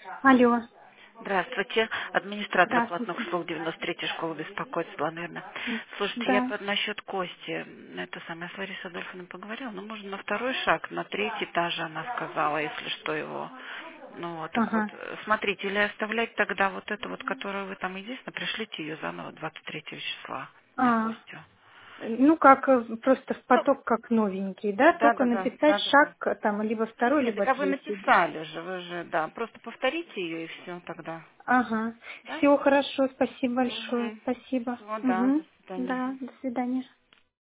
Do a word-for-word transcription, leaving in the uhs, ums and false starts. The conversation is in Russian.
Алло, Здравствуйте. Администратор платных здравствуйте. услуг девяносто третьей школы беспокоит наверное. М, Слушайте, я Да. по- насчет Кости, это самое, с Ларисой Адольфовной поговорила, ну, можно на второй шаг, на третий этаж, она сказала, если что, его. Ну, вот, так вот, Ага. э, смотрите, или оставлять тогда вот эту вот, которую вы там единственно, пришлите ее заново двадцать третьего числа на А, Костю. ну, как э, просто в Ну, поток, как новенький, да? да, Только да, да, написать да, да, да. шаг э, там либо второй, Нет, либо так а вы третий. Да? написали же, вы же, да, просто повторите ее и все тогда. Ага. Да? Все хорошо, спасибо большое. Угу. Спасибо. Всего, да, Угу. до свидания. Да, до свидания.